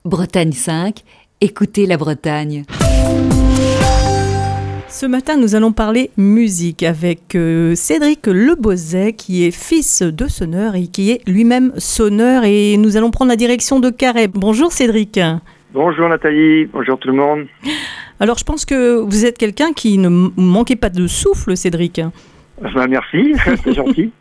Bretagne 5, écoutez la Bretagne. Ce matin, nous allons parler musique avec Cédric Lebozet, qui est fils de sonneur et qui est lui-même sonneur. Et nous allons prendre la direction de Carhaix. Bonjour Cédric. Bonjour Nathalie, bonjour tout le monde. Alors je pense que vous êtes quelqu'un qui ne manquait pas de souffle, Cédric. Merci, c'est gentil.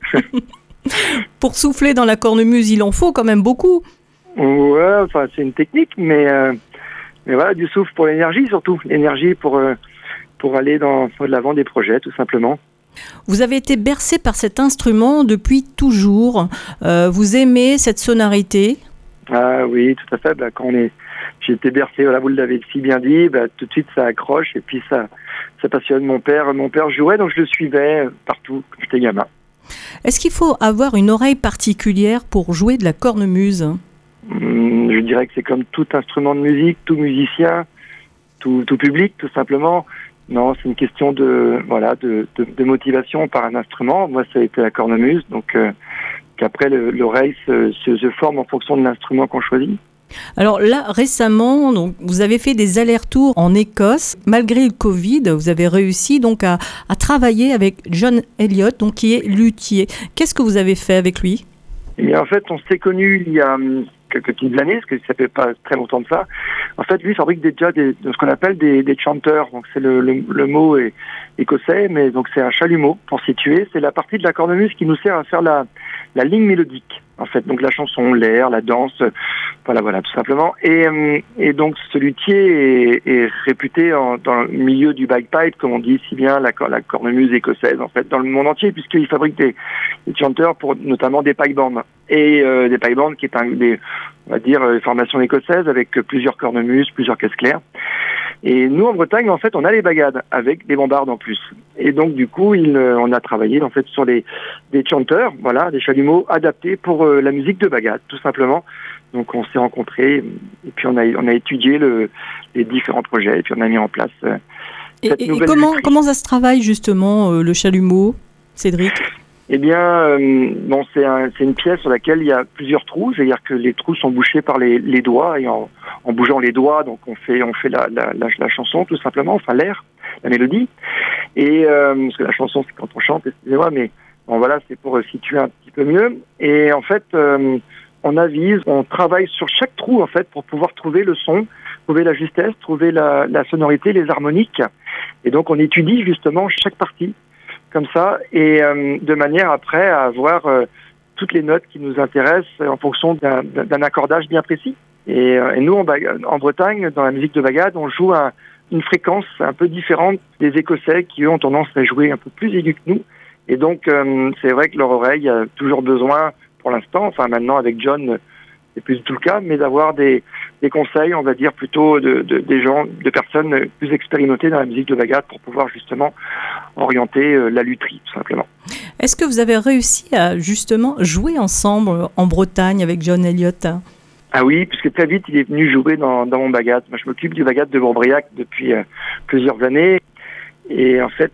Pour souffler dans la cornemuse, il en faut quand même beaucoup. Ouais, enfin c'est une technique, mais voilà, du souffle pour l'énergie surtout. L'énergie pour aller de l'avant des projets, tout simplement. Vous avez été bercé par cet instrument depuis toujours. Vous aimez cette sonorité ? Ah oui, tout à fait. J'ai été bercé, voilà, vous l'avez si bien dit, tout de suite ça accroche et puis ça passionne. Mon père jouait, donc je le suivais partout quand j'étais gamin. Est-ce qu'il faut avoir une oreille particulière pour jouer de la cornemuse ? Je dirais que c'est comme tout instrument de musique, tout musicien, tout public, tout simplement. Non, c'est une question de motivation par un instrument. Moi, ça a été la cornemuse, donc qu'après l'oreille se forme en fonction de l'instrument qu'on choisit. Alors là, récemment, donc, vous avez fait des allers-retours en Écosse. Malgré le Covid, vous avez réussi donc à travailler avec John Elliott, donc, qui est luthier. Qu'est-ce que vous avez fait avec lui ? Eh bien, en fait, on s'est connus il y a quelques petites années, parce que ça fait pas très longtemps de ça. En fait, lui fabrique ce qu'on appelle des chanteurs. Donc, c'est le mot est écossais, mais donc c'est un chalumeau pour situer. C'est la partie de la cornemuse qui nous sert à faire la ligne mélodique. En fait, donc la chanson, l'air, la danse, voilà, tout simplement. Et donc, ce luthier est réputé dans le milieu du bagpipe, comme on dit si bien, la cornemuse écossaise, en fait, dans le monde entier, puisqu'il fabrique des chanteurs pour notamment des pipe bands. Et des pipe bands qui est on va dire, formation écossaise avec plusieurs cornemuses, plusieurs caisses claires. Et nous, en Bretagne, en fait, on a les bagades avec des bombardes en plus. Et donc, du coup, on a travaillé, en fait, sur des chanteurs, voilà, des chalumeaux adaptés pour la musique de bagade, tout simplement. Donc, on s'est rencontrés et puis on a étudié les différents projets et puis on a mis en place cette nouvelle lutherie. Comment ça se travaille, justement, le chalumeau, Cédric ? Eh bien, c'est une pièce sur laquelle il y a plusieurs trous, c'est-à-dire que les trous sont bouchés par les doigts et en bougeant les doigts, donc on fait la chanson tout simplement, enfin l'air, la mélodie. Et parce que la chanson c'est quand on chante, excusez-moi, mais bon voilà, c'est pour situer un petit peu mieux. Et en fait, on avise, on travaille sur chaque trou en fait pour pouvoir trouver le son, trouver la justesse, trouver la sonorité, les harmoniques. Et donc on étudie justement chaque partie comme ça, et de manière après à avoir toutes les notes qui nous intéressent en fonction d'un accordage bien précis. Et nous, en Bretagne, dans la musique de bagade, on joue une fréquence un peu différente des Écossais qui, eux, ont tendance à jouer un peu plus aigu que nous. Et donc, c'est vrai que leur oreille a toujours besoin, pour l'instant, enfin maintenant avec John, c'est plus du tout le cas, mais d'avoir des conseils, on va dire, plutôt de personnes plus expérimentées dans la musique de bagade pour pouvoir justement orienter la lutherie, tout simplement. Est-ce que vous avez réussi à justement jouer ensemble en Bretagne avec John Elliott ? Ah oui, puisque très vite, il est venu jouer dans mon bagade. Moi, je m'occupe du bagade de Bourbriac depuis plusieurs années. Et en fait,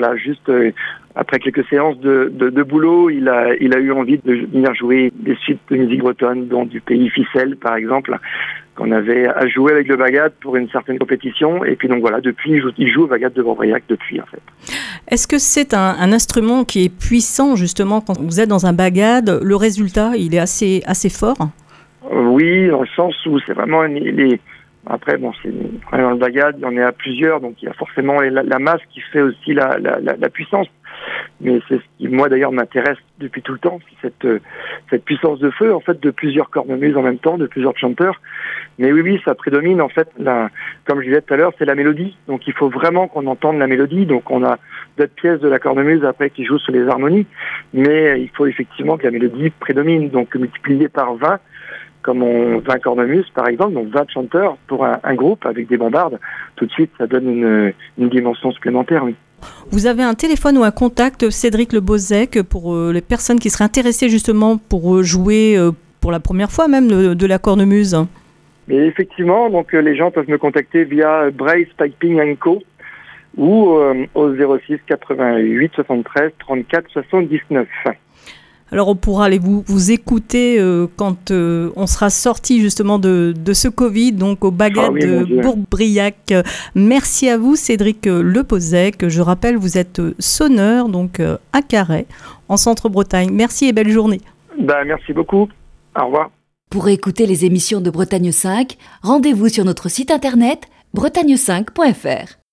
après quelques séances de boulot, il a eu envie de venir jouer des suites de musique bretonne, dont du Pays Ficelle, par exemple, qu'on avait à jouer avec le bagade pour une certaine compétition. Et puis donc voilà, depuis, il joue au bagade de Bourbriac depuis, en fait. Est-ce que c'est un instrument qui est puissant, justement, quand vous êtes dans un bagade ? Le résultat, il est assez fort ? Oui, dans le sens où c'est vraiment après, c'est dans le bagade, il y en a plusieurs, donc il y a forcément la masse qui fait aussi la puissance. Mais c'est ce qui, moi d'ailleurs, m'intéresse depuis tout le temps, c'est cette puissance de feu, en fait, de plusieurs cornemuses en même temps, de plusieurs chanteurs. Mais oui, ça prédomine, en fait, comme je disais tout à l'heure, c'est la mélodie. Donc il faut vraiment qu'on entende la mélodie. Donc on a d'autres pièces de la cornemuse après qui jouent sur les harmonies. Mais il faut effectivement que la mélodie prédomine. Donc multiplié par 20, comme 20 cornemuses par exemple, donc 20 chanteurs pour un groupe avec des bombardes, tout de suite ça donne une dimension supplémentaire, oui. Vous avez un téléphone ou un contact, Cédric Lebozet, pour les personnes qui seraient intéressées justement pour jouer pour la première fois même de la cornemuse ? Mais effectivement, donc les gens peuvent me contacter via Brace Piping & Co ou au 06 88 73 34 79. Alors on pourra aller vous écouter quand on sera sorti justement de ce Covid, donc au Baguette de Bourg-Briac. Merci à vous Cédric Lepozec. Je rappelle, vous êtes sonneur donc à Carhaix, en Centre-Bretagne. Merci et belle journée. Merci beaucoup. Au revoir. Pour écouter les émissions de Bretagne 5, rendez-vous sur notre site internet bretagne5.fr.